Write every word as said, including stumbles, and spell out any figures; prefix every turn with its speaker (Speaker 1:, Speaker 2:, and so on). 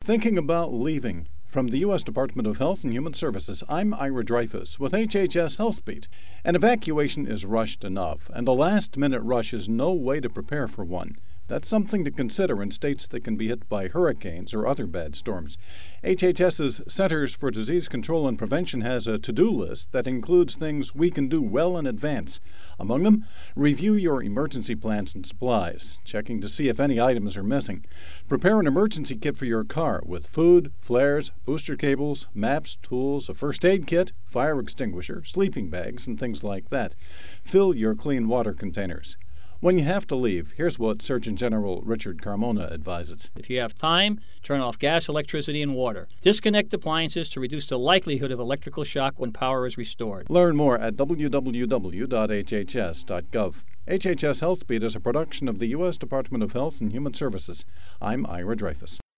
Speaker 1: Thinking about leaving? From the U S Department of Health and Human Services, I'm Ira Dreyfus with H H S HealthBeat. An evacuation is rushed enough, and a last-minute rush is no way to prepare for one. That's something to consider in states that can be hit by hurricanes or other bad storms. HHS's Centers for Disease Control and Prevention has a to-do list that includes things we can do well in advance. Among them, review your emergency plans and supplies, checking to see if any items are missing. Prepare an emergency kit for your car with food, flares, booster cables, maps, tools, a first aid kit, fire extinguisher, sleeping bags, and things like that. Fill your clean water containers. When you have to leave, here's what Surgeon General Richard Carmona advises.
Speaker 2: If you have time, turn off gas, electricity, and water. Disconnect appliances to reduce the likelihood of electrical shock when power is restored.
Speaker 1: Learn more at w w w dot h h s dot gov. H H S HealthBeat is a production of the U S Department of Health and Human Services. I'm Ira Dreyfus.